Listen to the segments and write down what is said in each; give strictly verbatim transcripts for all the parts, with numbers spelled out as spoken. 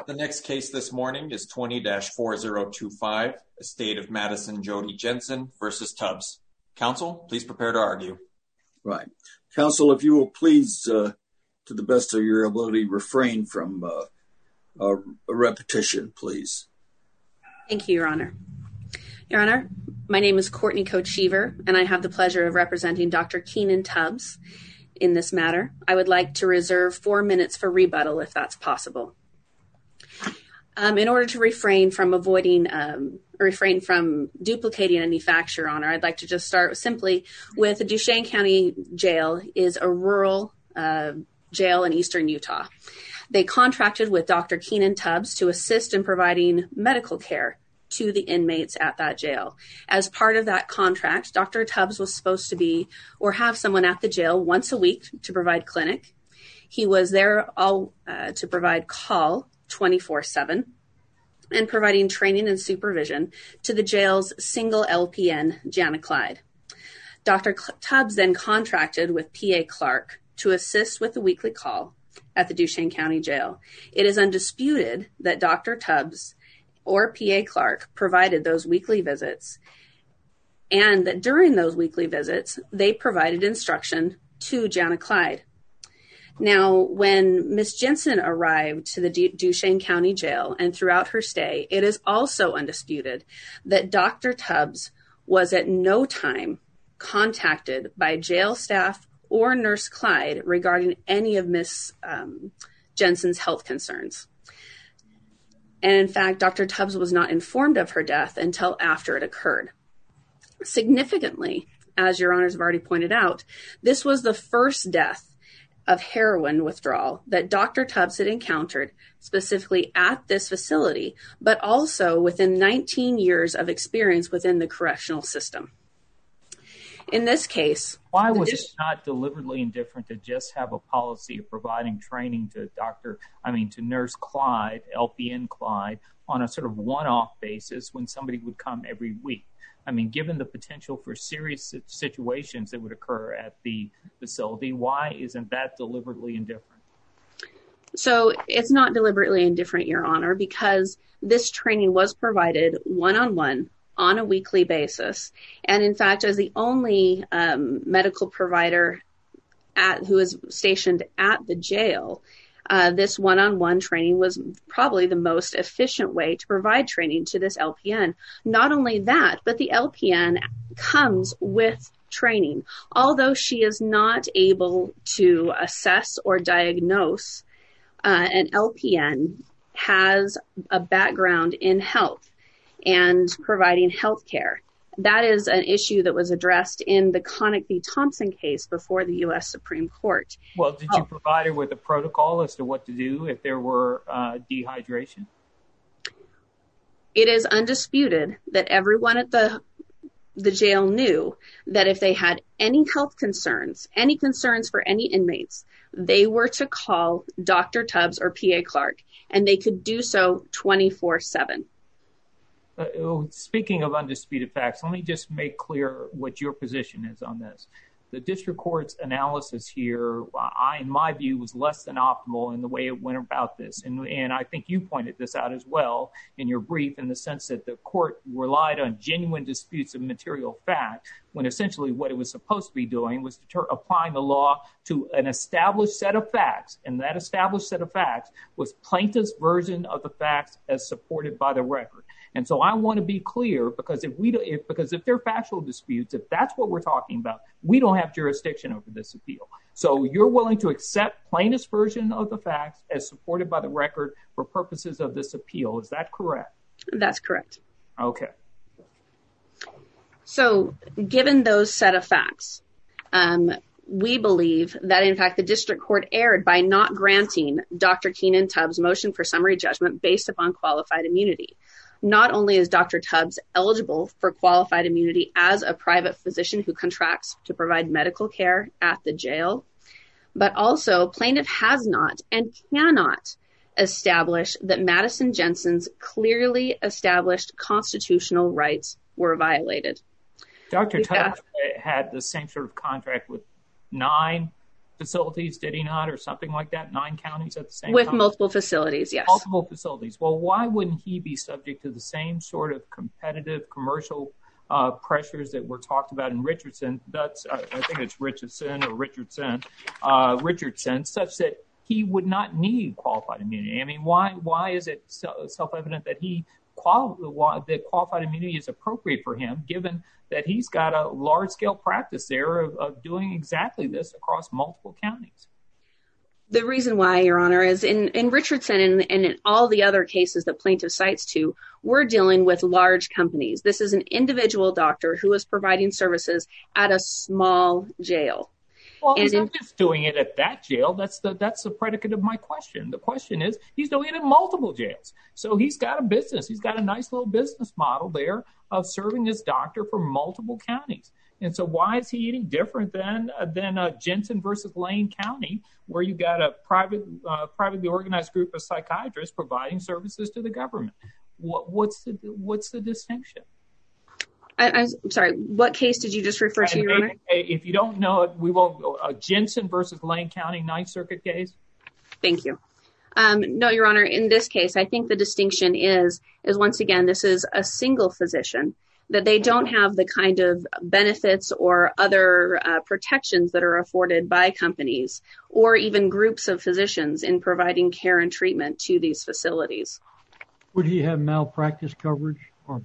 The next case this morning is twenty dash four zero two five, Estate of Madison Jody Jensen versus Tubbs. Counsel, please prepare to argue. Right. Counsel, if you will please, uh, to the best of your ability, refrain from uh, a, a repetition, please. Thank you, Your Honor. Your Honor, my name is Courtney Coachever, and I have the pleasure of representing Doctor Keenan Tubbs in this matter. I would like to reserve four minutes for rebuttal, if that's possible. Um, in order to refrain from avoiding, um, refrain from duplicating any facts, Your Honor, I'd like to just start simply with the Duchesne County Jail is a rural uh, jail in eastern Utah. They contracted with Doctor Keenan Tubbs to assist in providing medical care to the inmates at that jail. As part of that contract, Doctor Tubbs was supposed to be or have someone at the jail once a week to provide clinic. He was there all uh, to provide call twenty-four seven and providing training and supervision to the jail's single L P N, Jana Clyde. Doctor Tubbs then contracted with P A Clark to assist with the weekly call at the Duchesne County Jail. It is undisputed that Doctor Tubbs or P A Clark provided those weekly visits, and that during those weekly visits, they provided instruction to Jana Clyde. Now, when Miz Jensen arrived to the D- Duchesne County Jail and throughout her stay, it is also undisputed that Doctor Tubbs was at no time contacted by jail staff or Nurse Clyde regarding any of Miz Um, Jensen's health concerns. And in fact, Doctor Tubbs was not informed of her death until after it occurred. Significantly, as Your Honors have already pointed out, this was the first death of heroin withdrawal that Doctor Tubbs had encountered specifically at this facility, but also within nineteen years of experience within the correctional system. In this case, why was it not deliberately indifferent to just have a policy of providing training to Doctor, I mean, to Nurse Clyde, L P N Clyde, on a sort of one-off basis when somebody would come every week? I mean, given the potential for serious situations that would occur at the facility, why isn't that deliberately indifferent? So it's not deliberately indifferent, Your Honor, because this training was provided one-on-one on a weekly basis. And in fact, as the only um, medical provider at who is stationed at the jail, uh, this one-on-one training was probably the most efficient way to provide training to this L P N. Not only that, but the L P N comes with training. Although she is not able to assess or diagnose, uh, an L P N has a background in health and providing health care. That is an issue that was addressed in the Connick v. Thompson case before the U S Supreme Court. Well, did you provide her with a protocol as to what to do if there were uh, dehydration? It is undisputed that everyone at the the jail knew that if they had any health concerns, any concerns for any inmates, they were to call Doctor Tubbs or P A Clark, and they could do so twenty-four seven. Uh, speaking of undisputed facts, let me just make clear what your position is on this. The district court's analysis here, I, in my view, was less than optimal in the way it went about this. And, and I think you pointed this out as well in your brief, in the sense that the court relied on genuine disputes of material fact, when essentially what it was supposed to be doing was deter- applying the law to an established set of facts. And that established set of facts was plaintiff's version of the facts as supported by the record. And so I want to be clear, because if we do, if, because if they're factual disputes, if that's what we're talking about, we don't have jurisdiction over this appeal. So you're willing to accept plaintiff's version of the facts as supported by the record for purposes of this appeal. Is that correct? That's correct. Okay. So given those set of facts, um, we believe that, in fact, the district court erred by not granting Doctor Keenan Tubbs' motion for summary judgment based upon qualified immunity. Not only is Doctor Tubbs eligible for qualified immunity as a private physician who contracts to provide medical care at the jail, but also plaintiff has not and cannot establish that Madison Jensen's clearly established constitutional rights were violated. Doctor Tubbs had the same sort of contract with nine facilities, did he not, or something like that? Nine counties at the same With time? With multiple facilities, yes. Multiple facilities. Well, why wouldn't he be subject to the same sort of competitive commercial uh, pressures that were talked about in Richardson? That's, uh, I think it's Richardson or Richardson, uh, Richardson, such that he would not need qualified immunity. I mean, why why is it self-evident that he quali- that qualified immunity is appropriate for him, given that he's got a large-scale practice there of, of doing exactly this across multiple counties? The reason why, Your Honor, is in, in Richardson and, and in all the other cases that plaintiff cites to, we're dealing with large companies. This is an individual doctor who is providing services at a small jail. Well, he's not just doing it at that jail. That's the that's the predicate of my question. The question is, he's doing it in multiple jails. So he's got a business. He's got a nice little business model there of serving as doctor for multiple counties. And so why is he any different than uh, than uh, Jensen versus Lane County, where you got a private, uh, privately organized group of psychiatrists providing services to the government? What, what's the what's the distinction? I, I'm sorry, what case did you just refer to, Your Honor? If you don't know it, we won't go. Uh, Jensen versus Lane County Ninth Circuit case. Thank you. Um, no, Your Honor, in this case, I think the distinction is, is once again, this is a single physician, that they don't have the kind of benefits or other uh, protections that are afforded by companies or even groups of physicians in providing care and treatment to these facilities. Would he have malpractice coverage? Or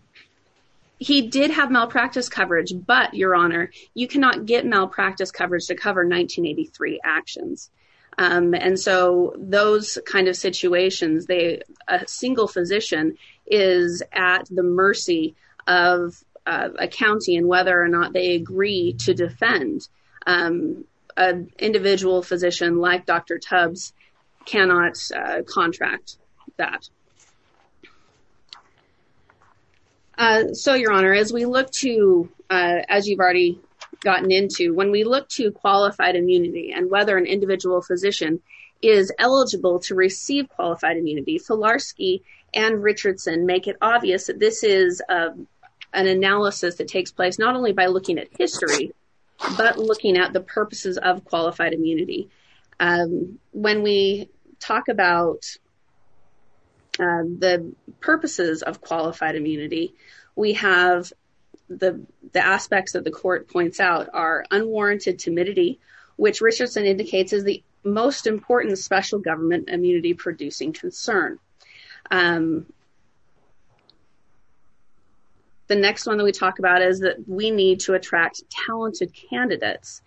He did have malpractice coverage, but, Your Honor, you cannot get malpractice coverage to cover nineteen eighty-three actions. Um, and so those kind of situations, they a single physician is at the mercy of uh, a county and whether or not they agree to defend. Um, an individual physician like Doctor Tubbs cannot uh, contract that. Uh, so, Your Honor, as we look to, uh, as you've already gotten into, when we look to qualified immunity and whether an individual physician is eligible to receive qualified immunity, Filarski and Richardson make it obvious that this is uh, an analysis that takes place not only by looking at history, but looking at the purposes of qualified immunity. Um, when we talk about Uh, the purposes of qualified immunity, we have the the aspects that the court points out are unwarranted timidity, which Richardson indicates is the most important special government immunity producing concern. Um, the next one that we talk about is that we need to attract talented candidates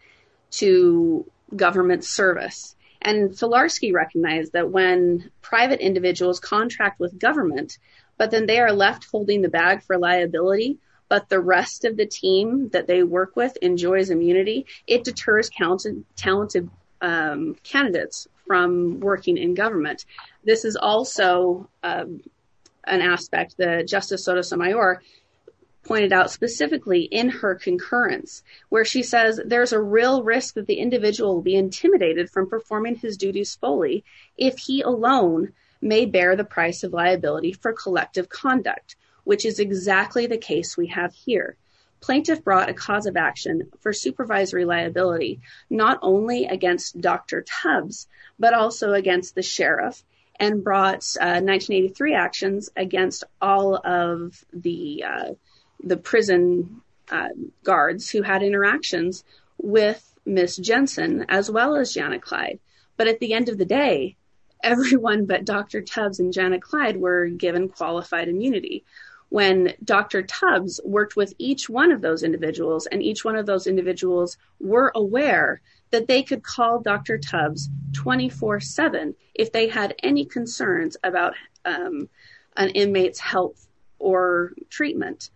to government service. And Filarski recognized that when private individuals contract with government, but then they are left holding the bag for liability, but the rest of the team that they work with enjoys immunity, it deters talented, talented um, candidates from working in government. This is also um, an aspect that Justice Sotomayor pointed out specifically in her concurrence, where she says there's a real risk that the individual will be intimidated from performing his duties fully if he alone may bear the price of liability for collective conduct, which is exactly the case we have here. Plaintiff brought a cause of action for supervisory liability, not only against Doctor Tubbs, but also against the sheriff, and brought uh, nineteen eighty-three actions against all of the uh, the prison uh, guards who had interactions with Miss Jensen as well as Janet Clyde. But at the end of the day, everyone but Doctor Tubbs and Janet Clyde were given qualified immunity. When Doctor Tubbs worked with each one of those individuals, and each one of those individuals were aware that they could call Doctor Tubbs twenty-four seven if they had any concerns about um, an inmate's health or treatment.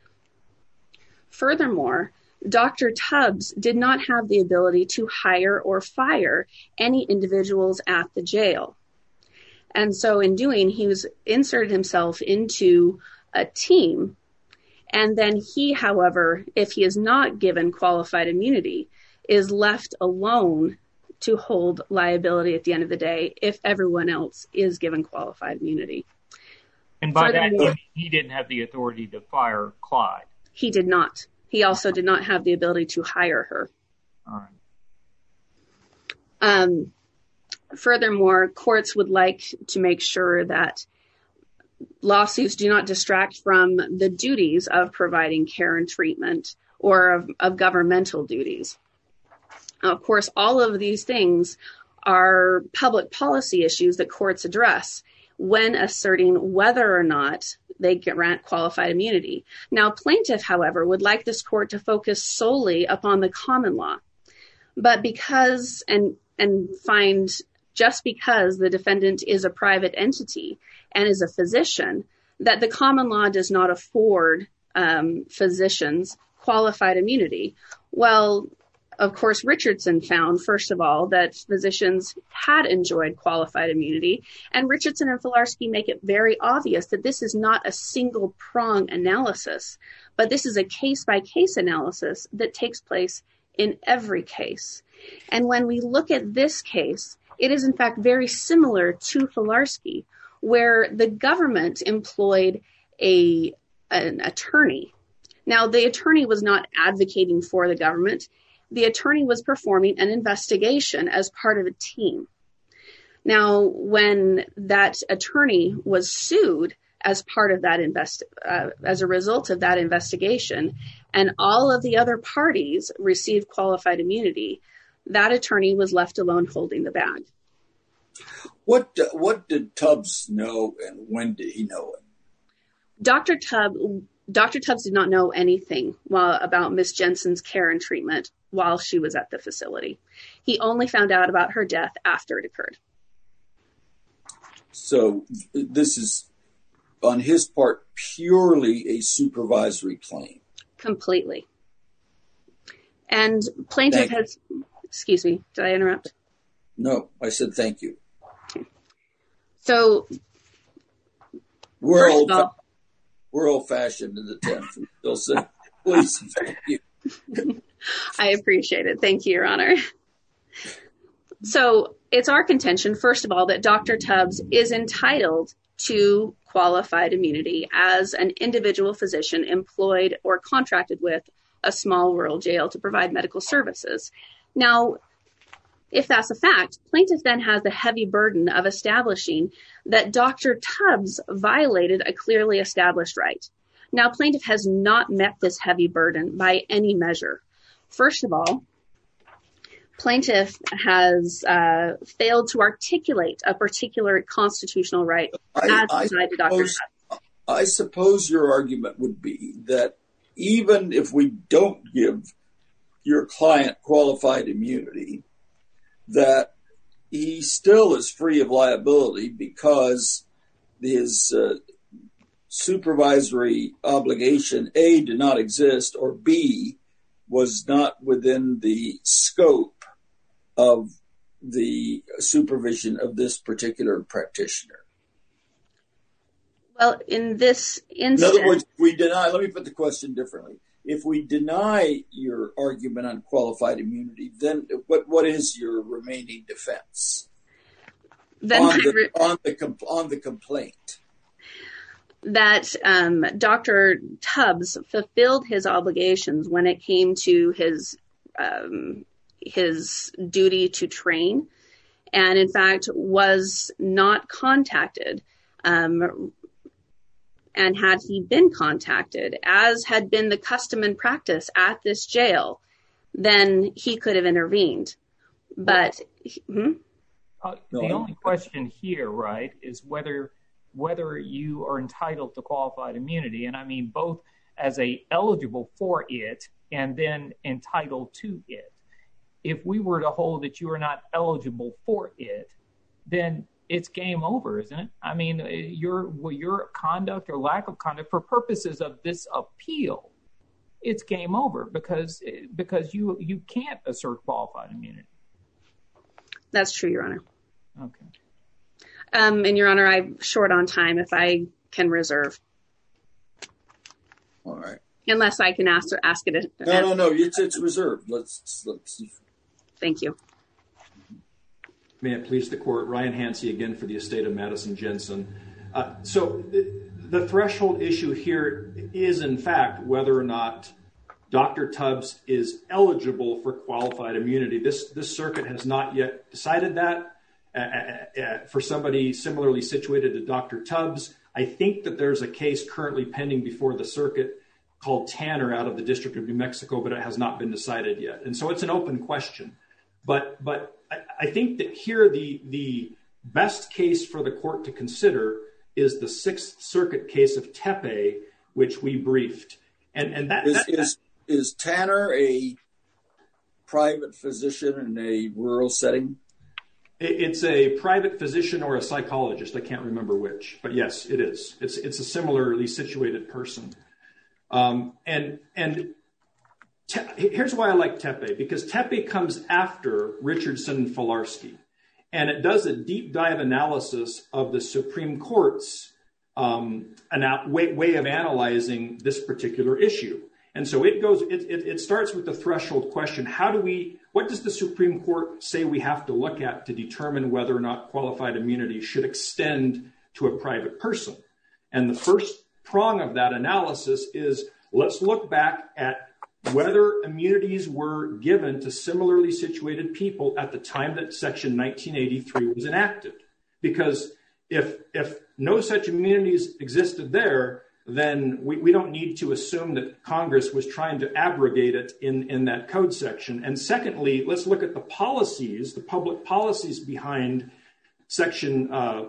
Furthermore, Doctor Tubbs did not have the ability to hire or fire any individuals at the jail. And so in doing, he was inserted himself into a team. And then he, however, if he is not given qualified immunity, is left alone to hold liability at the end of the day if everyone else is given qualified immunity. And by that, he didn't have the authority to fire Clyde. He did not. He also did not have the ability to hire her. All right. Um, furthermore, courts would like to make sure that lawsuits do not distract from the duties of providing care and treatment or of, of governmental duties. Of course, all of these things are public policy issues that courts address when asserting whether or not they grant qualified immunity. Now, plaintiff, however, would like this court to focus solely upon the common law. But because, and, and find just because the defendant is a private entity and is a physician, that the common law does not afford um, physicians qualified immunity. Well, of course, Richardson found, first of all, that physicians had enjoyed qualified immunity, and Richardson and Filarski make it very obvious that this is not a single prong analysis, but this is a case-by-case analysis that takes place in every case. And when we look at this case, it is in fact very similar to Filarski, where the government employed a an attorney. Now, the attorney was not advocating for the government. The attorney was performing an investigation as part of a team. Now, when that attorney was sued as part of that invest, uh, as a result of that investigation, and all of the other parties received qualified immunity, that attorney was left alone holding the bag. What what did Tubbs know, and when did he know it? Doctor Tubbs, Doctor Tubbs did not know anything while, about Miss Jensen's care and treatment while she was at the facility. He only found out about her death after it occurred. So this is, on his part, purely a supervisory claim. Completely. And plaintiff has, excuse me, did I interrupt? No, I said thank you. So, we're first old, of all, we're old-fashioned in the tenth. They'll say, please, thank you. I appreciate it. Thank you, Your Honor. So, it's our contention, first of all, that Doctor Tubbs is entitled to qualified immunity as an individual physician employed or contracted with a small rural jail to provide medical services. Now, if that's a fact, plaintiff then has the heavy burden of establishing that Doctor Tubbs violated a clearly established right. Now, plaintiff has not met this heavy burden by any measure. First of all, plaintiff has uh, failed to articulate a particular constitutional right I, as I applied to Doctor Tubbs. I suppose your argument would be that even if we don't give your client qualified immunity, that he still is free of liability because his uh, supervisory obligation, A, did not exist, or B, was not within the scope of the supervision of this particular practitioner. Well, in this instance... In other words, we deny, let me put the question differently. If we deny your argument on qualified immunity, then what, what is your remaining defense then on, the, re- on, the, on the complaint? That um, Doctor Tubbs fulfilled his obligations when it came to his um, his duty to train, and in fact was not contacted. Um, and had he been contacted, as had been the custom and practice at this jail, then he could have intervened. But hmm? uh, the only question here, right, is whether whether you are entitled to qualified immunity, and I mean both as a eligible for it and then entitled to it. If we were to hold that you are not eligible for it, then it's game over, isn't it? I mean, your your conduct or lack of conduct for purposes of this appeal, it's game over because because you you can't assert qualified immunity. That's true, Your Honor. Okay. Um, and Your Honor, I'm short on time. If I can reserve, all right. Unless I can ask or ask it. No, ask. no, no. It's it's reserved. Let's let's. Thank you. May it please the court, Ryan Hansey again for the estate of Madison Jensen. Uh, so the, the threshold issue here is, in fact, whether or not Doctor Tubbs is eligible for qualified immunity. This, this circuit has not yet decided that. Uh, uh, for somebody similarly situated to Doctor Tubbs, I think that there's a case currently pending before the circuit called Tanner out of the District of New Mexico, but it has not been decided yet. And so it's an open question. But but I, I think that here the the best case for the court to consider is the Sixth Circuit case of Tepe, which we briefed. And and that is that, is, is Tanner a private physician in a rural setting? It's a private physician or a psychologist. I can't remember which, but yes, it is. It's it's a similarly situated person. Um, and and te- here's why I like Tepe, because Tepe comes after Richardson and Filarski, and it does a deep dive analysis of the Supreme Court's um, ana- way, way of analyzing this particular issue. And so it goes. It, it, it starts with the threshold question: How do we? What does the Supreme Court say we have to look at to determine whether or not qualified immunity should extend to a private person? And the first prong of that analysis is, let's look back at whether immunities were given to similarly situated people at the time that Section nineteen eighty-three was enacted. Because if if no such immunities existed there, then we, we don't need to assume that Congress was trying to abrogate it in, in that code section. And secondly, let's look at the policies, the public policies behind section, uh,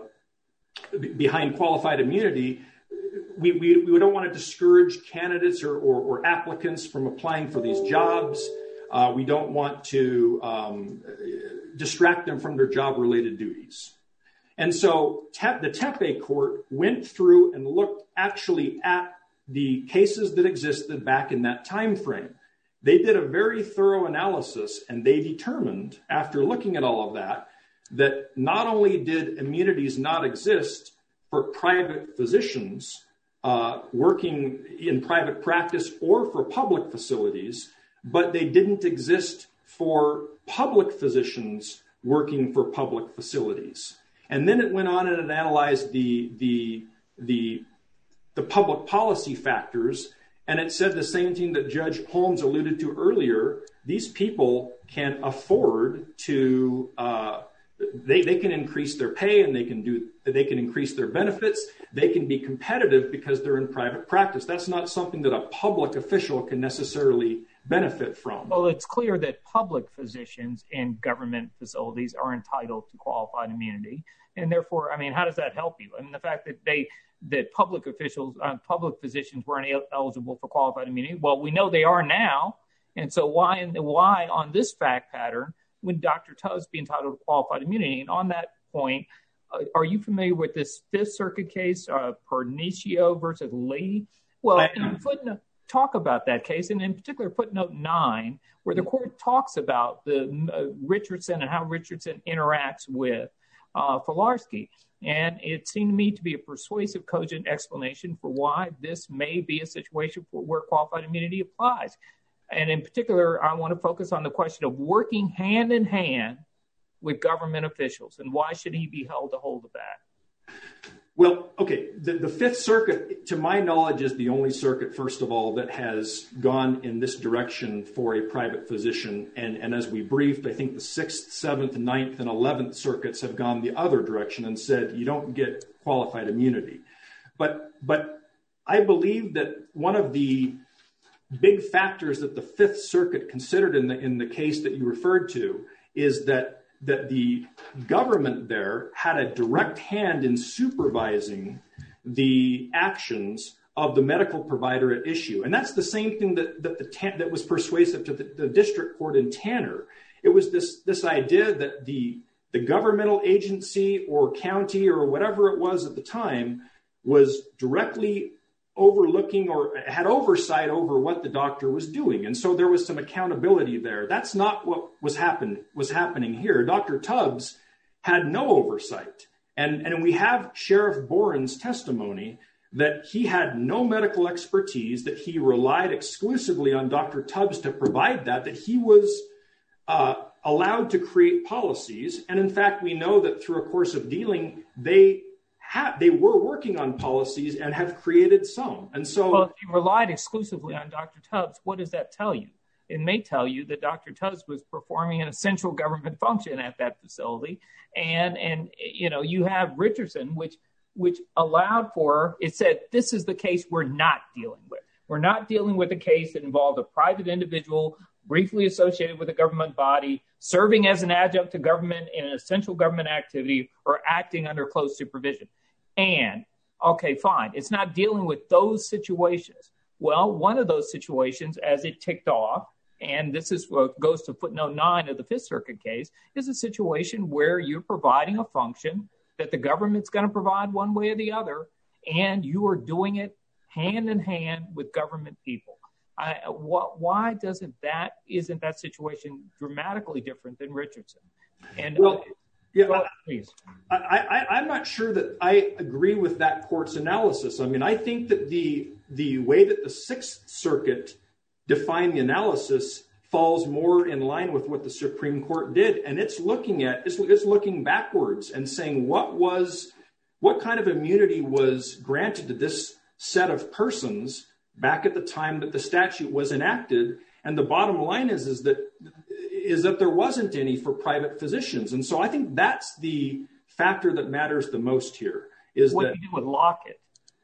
behind qualified immunity. We, we, we don't want to discourage candidates or, or, or applicants from applying for these jobs. Uh, we don't want to um, distract them from their job-related duties. And so te- the Tepe court went through and looked actually at the cases that existed back in that time frame. They did a very thorough analysis, and they determined, after looking at all of that, that not only did immunities not exist for private physicians uh, working in private practice or for public facilities, but they didn't exist for public physicians working for public facilities. And then it went on and it analyzed the, the, the, the public policy factors, and it said the same thing that Judge Holmes alluded to earlier. These people can afford to, uh, they, they can increase their pay, and they can do, they can increase their benefits. They can be competitive because they're in private practice. That's not something that a public official can necessarily benefit from. Well, it's clear that public physicians in government facilities are entitled to qualified immunity. And therefore, I mean, how does that help you? I mean, the fact that they, that public officials, uh, public physicians weren't eligible for qualified immunity. Well, we know they are now. And so why, why on this fact pattern would Doctor Tubbs be entitled to qualified immunity? And on that point, uh, are you familiar with this Fifth Circuit case, uh, Pernicio versus Lee? Well, in footnote, talk about that case, and in particular footnote nine, where the court talks about the uh, Richardson and how Richardson interacts with uh, Filarski. And it seemed to me to be a persuasive, cogent explanation for why this may be a situation for where qualified immunity applies. And in particular, I want to focus on the question of working hand in hand with government officials, and why should he be held to hold of that? Well, okay, the, the Fifth Circuit, to my knowledge, is the only circuit, first of all, that has gone in this direction for a private physician. And, and as we briefed, I think the Sixth, Seventh, Ninth, and Eleventh Circuits have gone the other direction and said you don't get qualified immunity. But, but I believe that one of the big factors that the Fifth Circuit considered in the in the case that you referred to is that that the government there had a direct hand in supervising the actions of the medical provider at issue. And that's the same thing that that, the, that was persuasive to the, the district court in Tanner. It was this, this idea that the, the governmental agency or county or whatever it was at the time was directly overlooking or had oversight over what the doctor was doing. And so there was some accountability there. That's not what was happen, was happening here. Doctor Tubbs had no oversight. And, and we have Sheriff Boren's testimony that he had no medical expertise, that he relied exclusively on Doctor Tubbs to provide that, that he was uh, allowed to create policies. And in fact, we know that through a course of dealing, they have, they were working on policies and have created some. And so, well, if you relied exclusively on Doctor Tubbs, what does that tell you? It may tell you that Doctor Tubbs was performing an essential government function at that facility. And, and you know, you have Richardson, which which allowed for, it said, this is the case we're not dealing with. We're not dealing with a case that involved a private individual briefly associated with a government body, serving as an adjunct to government in an essential government activity, or acting under close supervision. And, okay, fine, it's not dealing with those situations. Well, one of those situations, as it ticked off, and this is what goes to footnote nine of the Fifth Circuit case, is a situation where you're providing a function that the government's going to provide one way or the other, and you are doing it hand in hand with government people. I, what, why doesn't that, isn't that situation dramatically different than Richardson? And well, uh, yeah, ahead, please. I, I, I'm not sure that I agree with that court's analysis. I mean, I think that the the way that the Sixth Circuit defined the analysis falls more in line with what the Supreme Court did, and it's looking at it's, it's looking backwards and saying what was what kind of immunity was granted to this set of persons back at the time that the statute was enacted. And the bottom line is is that is that there wasn't any for private physicians. And so I think that's the factor that matters the most here. Is what that, do you do with Lockett?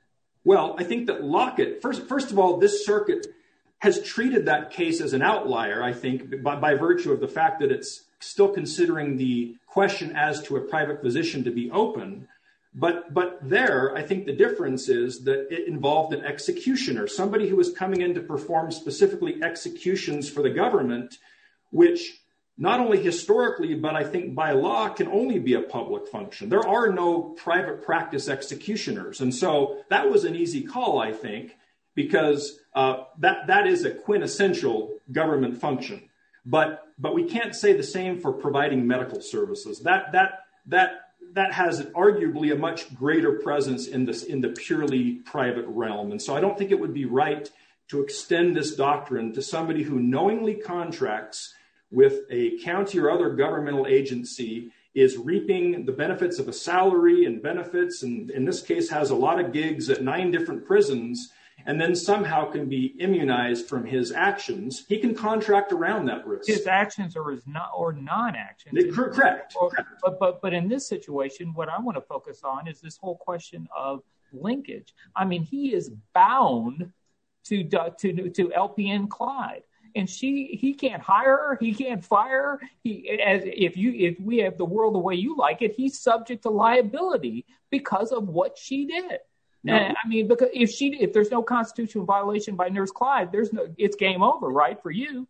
Well, I think that Lockett, first first of all, this circuit has treated that case as an outlier, I think, by, by virtue of the fact that it's still considering the question as to a private physician to be open. But but there, I think the difference is that it involved an executioner, somebody who was coming in to perform specifically executions for the government, which not only historically, but I think by law can only be a public function. There are no private practice executioners. And so that was an easy call, I think, because uh, that that is a quintessential government function. But but we can't say the same for providing medical services. That that that that has arguably a much greater presence in this in the purely private realm. And so I don't think it would be right to extend this doctrine to somebody who knowingly contracts with a county or other governmental agency, is reaping the benefits of a salary and benefits, and in this case has a lot of gigs at nine different prisons, and then somehow can be immunized from his actions. He can contract around that risk. His actions or his not or non-actions. Correct. Or, but but but in this situation, what I want to focus on is this whole question of linkage. I mean, he is bound to to to L P N Clyde, and she he can't hire her, he can't fire her. He as if you if we have the world the way you like it, he's subject to liability because of what she did. No. And, I mean, because if she, if there's no constitutional violation by Nurse Clyde, there's no, it's game over, right, for you.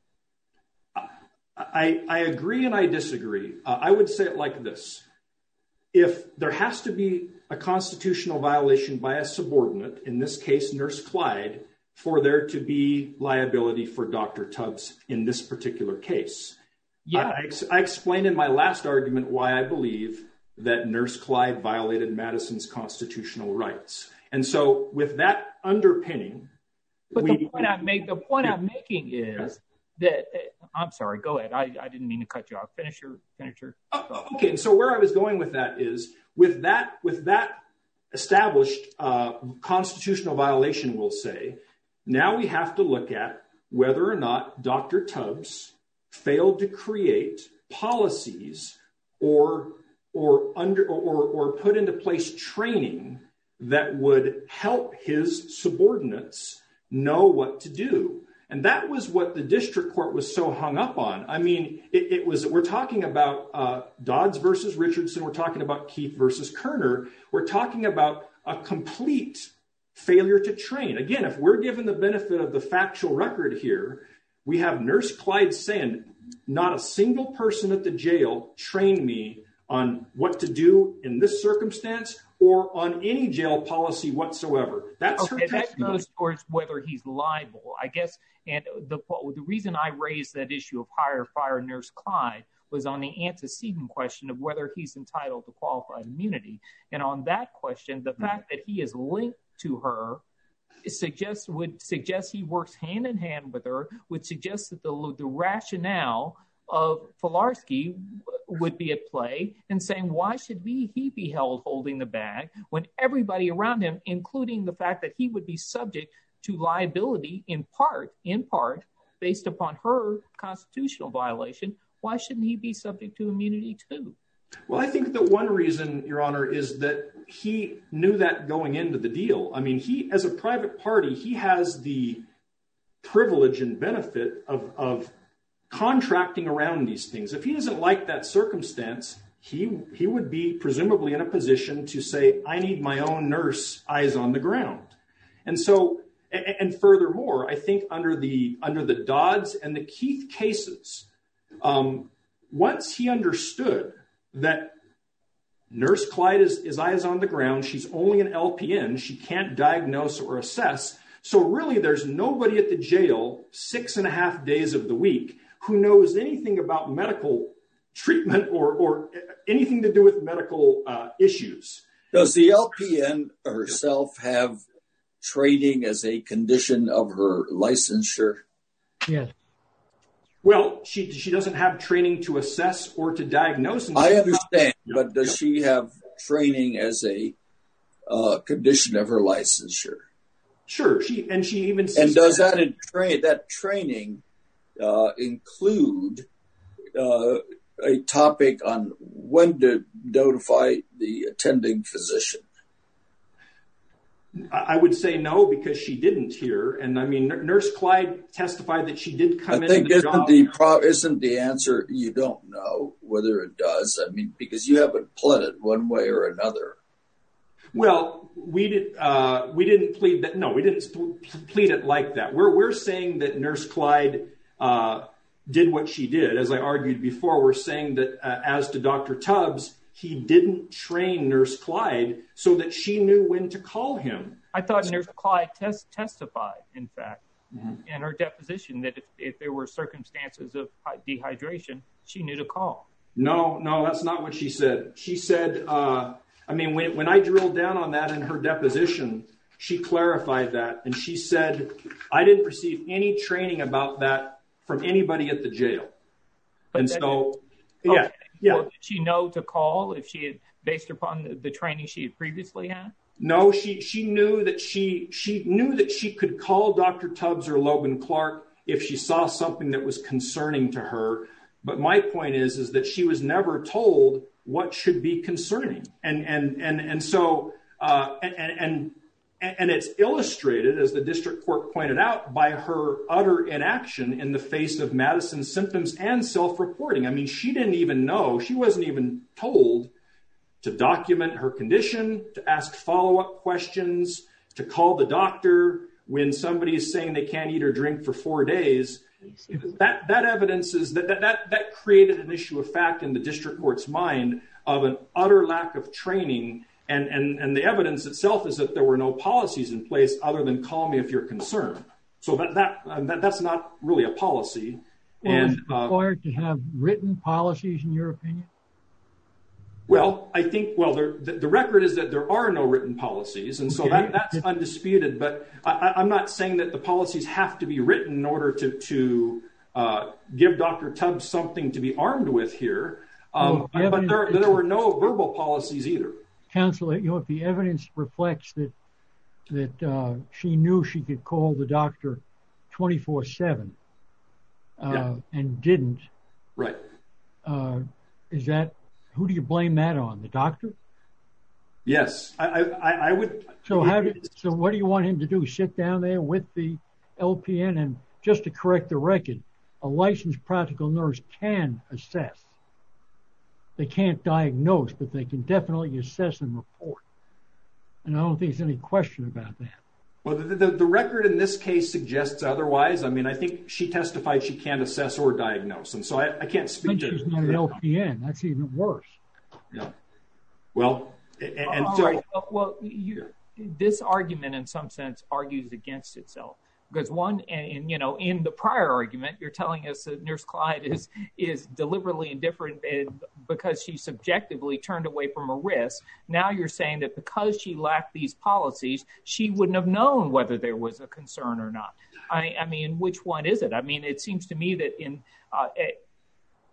I I agree and I disagree. Uh, I would say it like this: if there has to be a constitutional violation by a subordinate, in this case Nurse Clyde, for there to be liability for Doctor Tubbs in this particular case, yeah, I, I, I explained in my last argument why I believe that Nurse Clyde violated Madison's constitutional rights. And so with that underpinning, but we, the point I make, the point yeah. I'm making is that, uh, I'm sorry, go ahead. I, I didn't mean to cut you off. Finish your, finish your. Oh, okay. And so where I was going with that is with that, with that established uh, constitutional violation, we'll say, now we have to look at whether or not Doctor Tubbs failed to create policies or or under or, or put into place training that would help his subordinates know what to do. And that was what the district court was so hung up on. I mean, it, it was, we're talking about uh, Dodds versus Richardson. We're talking about Keith versus Kerner. We're talking about a complete failure to train. Again, if we're given the benefit of the factual record here, we have Nurse Clyde saying, not a single person at the jail trained me on what to do in this circumstance or on any jail policy whatsoever. That's okay, her testimony. That goes towards whether he's liable, I guess. And the the reason I raised that issue of hire, fire Nurse Clyde was on the antecedent question of whether he's entitled to qualified immunity. And on that question, the mm-hmm. fact that he is linked to her suggests would suggest he works hand in hand with her, would suggest that the the rationale of Filarski would be at play and saying, why should we, he be held holding the bag when everybody around him, including the fact that he would be subject to liability in part, in part, based upon her constitutional violation, why shouldn't he be subject to immunity too? Well, I think that one reason, Your Honor, is that he knew that going into the deal. I mean, he, as a private party, he has the privilege and benefit of, of contracting around these things. If he doesn't like that circumstance, he he would be presumably in a position to say, I need my own nurse eyes on the ground. And so, and, and furthermore, I think under the under the Dodds and the Keith cases, um, once he understood that Nurse Clyde is, is eyes on the ground, she's only an L P N, she can't diagnose or assess. So really, there's nobody at the jail six and a half days of the week who knows anything about medical treatment or, or anything to do with medical uh, issues. Does the L P N herself have training as a condition of her licensure? Yes. Well, she she doesn't have training to assess or to diagnose. And I understand, yeah. but does she have training as a uh, condition of her licensure? Sure, she and she even and does that in train that training uh, include uh, a topic on when to notify the attending physician? I would say no, because she didn't here. And I mean, Nurse Clyde testified that she did come I in. think the isn't job. the pro- isn't the answer you don't know whether it does. I mean, because you haven't pled it one way or another. Well, we did. Uh, we didn't plead that. No, we didn't plead it like that. We're we're saying that Nurse Clyde uh, did what she did. As I argued before, we're saying that uh, as to Doctor Tubbs, he didn't train Nurse Clyde so that she knew when to call him. I thought Nurse Clyde tes- testified, in fact, mm-hmm. in her deposition that if, if there were circumstances of dehydration, she knew to call. No, no, that's not what she said. She said, uh, I mean, when, when I drilled down on that in her deposition, she clarified that. And she said, I didn't receive any training about that from anybody at the jail. But and that, so, okay. yeah. Yeah. Well, did she know to call if she had, based upon the, the training she had previously had? No, she she knew that she she knew that she could call Doctor Tubbs or Logan Clark if she saw something that was concerning to her. But my point is, is that she was never told what should be concerning, and and and and so uh, and and and it's illustrated, as the district court pointed out, by her utter inaction in the face of Madison's symptoms and self-reporting. I mean, she didn't even know, she wasn't even told to document her condition, to ask follow-up questions, to call the doctor when somebody is saying they can't eat or drink for four days. That that evidence is that that that, that created an issue of fact in the district court's mind of an utter lack of training. And, and and the evidence itself is that there were no policies in place other than call me if you're concerned. So that that, uh, that that's not really a policy. Well, and is it required uh, to have written policies, in your opinion? Well, I think well, there, the, the record is that there are no written policies, and so okay. that that's undisputed. But I, I'm not saying that the policies have to be written in order to to uh, give Doctor Tubbs something to be armed with here. Um, well, but there there were no verbal policies either. Counsel, you know, if the evidence reflects that that uh, she knew she could call the doctor twenty-four seven uh, yeah. and didn't, right? Uh, is that who do you blame that on? The doctor? Yes, I, I, I would. So how? Did, so what do you want him to do? Sit down there with the L P N and just to correct the record, a licensed practical nurse can assess. They can't diagnose, but they can definitely assess and report. And I don't think there's any question about that. Well, the, the, the record in this case suggests otherwise. I mean, I think she testified she can't assess or diagnose. And so I, I can't speak to... She's not an L P N. That's even worse. Yeah. Well, and, and All so... Right. Well, you, this argument, in some sense, argues against itself. Because one, and, and you know, in the prior argument, you're telling us that Nurse Clyde is is deliberately indifferent and because she subjectively turned away from a risk. Now you're saying that because she lacked these policies, she wouldn't have known whether there was a concern or not. I, I mean, which one is it? I mean, it seems to me that in uh,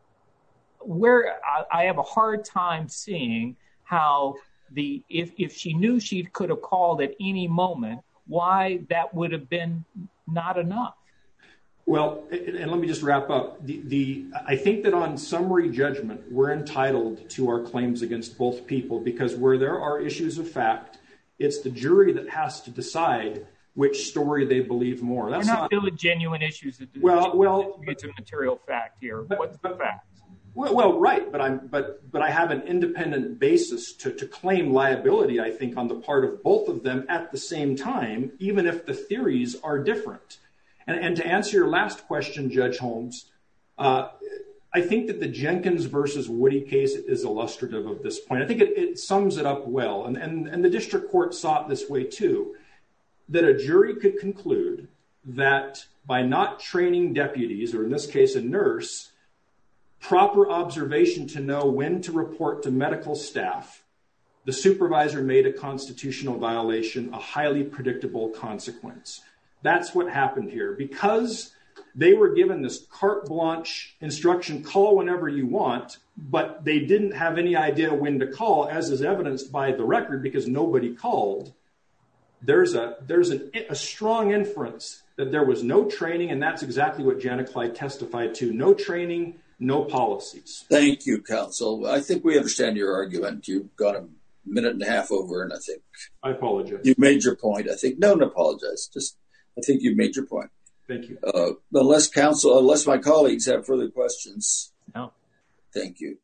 where I, I have a hard time seeing how the if, if she knew she could have called at any moment, why that would have been not enough. Well, and let me just wrap up. The, the I think that on summary judgment, we're entitled to our claims against both people, because where there are issues of fact, it's the jury that has to decide which story they believe more. That's We're not, not doing genuine issues. Well, well, it's a material fact here. But, What's the fact? Well, well, right, but I'm, but, but I have an independent basis to, to claim liability, I think, on the part of both of them at the same time, even if the theories are different. And, and to answer your last question, Judge Holmes, uh, I think that the Jenkins versus Woody case is illustrative of this point. I think it, it sums it up well, and, and, and the district court saw it this way too, that a jury could conclude that by not training deputies, or in this case a nurse, proper observation to know when to report to medical staff, the supervisor made a constitutional violation a highly predictable consequence. That's what happened here. Because they were given this carte blanche instruction, call whenever you want, but they didn't have any idea when to call, as is evidenced by the record, because nobody called. There's a there's an, a strong inference that there was no training, and that's exactly what Janet Clyde testified to. No training, no policies. Thank you, counsel. I think we understand your argument. You've got a minute and a half over, and I think I apologize. You made your point. I think no, don't apologize. Just I think you made your point. Thank you. Uh, unless counsel, unless my colleagues have further questions. No. Thank you.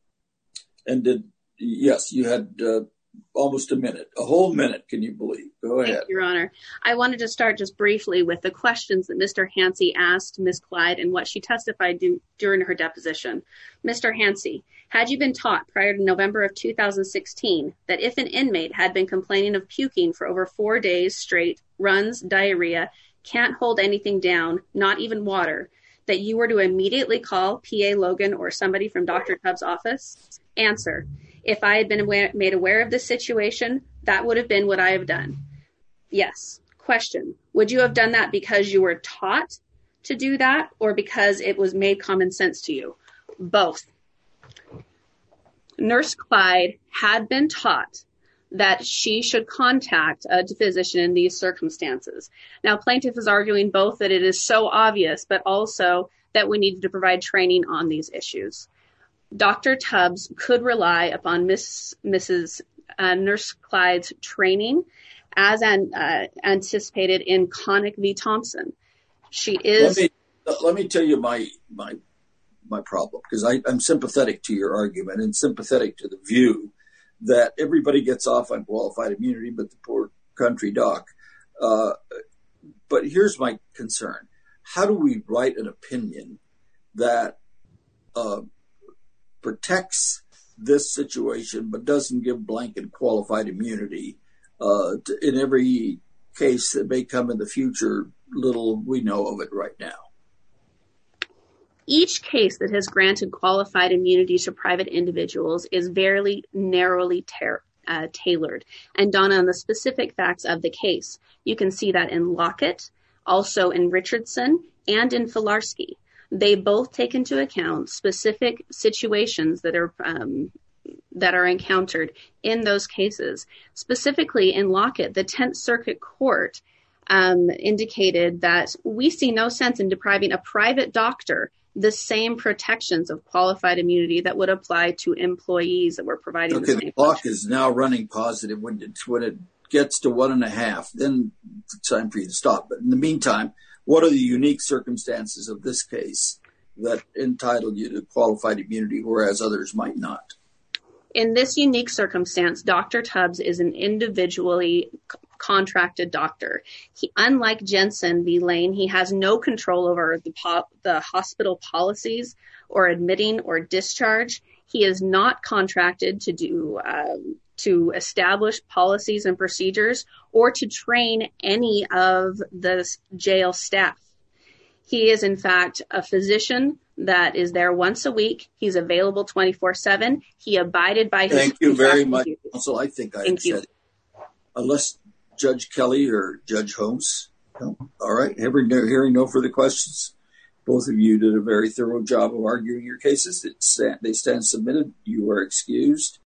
And did yes, you had uh, almost a minute, a whole minute. Can you believe? Go ahead, Thank you, Your Honor. I wanted to start just briefly with the questions that Mister Hansey asked Miz Clyde and what she testified do, during her deposition. Mister Hansey, had you been taught prior to November of two thousand sixteen that if an inmate had been complaining of puking for over four days straight, runs, diarrhea, can't hold anything down, not even water, that you were to immediately call P A Logan or somebody from Doctor Tubbs' office? Answer: if I had been aware, made aware of this situation, that would have been what I have done. Yes. Question: would you have done that because you were taught to do that, or because it was made common sense to you? Both. Nurse Clyde had been taught that she should contact a physician in these circumstances. Now, plaintiff is arguing both that it is so obvious, but also that we needed to provide training on these issues. Doctor Tubbs could rely upon Miss Missus Uh, Nurse Clyde's training as an, uh, anticipated in Connick v. Thompson. She is... Let me, let me tell you my my my problem, because I'm sympathetic to your argument and sympathetic to the view that everybody gets off on qualified immunity, but the poor country doc. Uh, but here's my concern. How do we write an opinion that uh, protects this situation but doesn't give blanket qualified immunity uh, to, in every case that may come in the future? Little we know of it right now. Each case that has granted qualified immunity to private individuals is very narrowly ter- uh, tailored and done on the specific facts of the case. You can see that in Lockett, also in Richardson, and in Filarski. They both take into account specific situations that are um, that are encountered in those cases. Specifically in Lockett, the Tenth Circuit Court um, indicated that we see no sense in depriving a private doctor the same protections of qualified immunity that would apply to employees that were providing okay, the same. The clock is now running positive. When it, when it gets to one and a half, then it's time for you to stop. But in the meantime, what are the unique circumstances of this case that entitle you to qualified immunity, whereas others might not? In this unique circumstance, Doctor Tubbs is an individually c- contracted doctor. He, unlike Jensen v. Lane, he has no control over the, po- the hospital policies or admitting or discharge. He is not contracted to do um, to establish policies and procedures or to train any of the jail staff. He is, in fact, a physician that is there once a week. He's available twenty-four seven. He abided by his... Thank you very much, counsel. I think I Thank said you. it. Unless Judge Kelly or Judge Holmes. No? All right. Hearing no, hearing no further questions. Both of you did a very thorough job of arguing your cases. It's, they stand submitted. You are excused.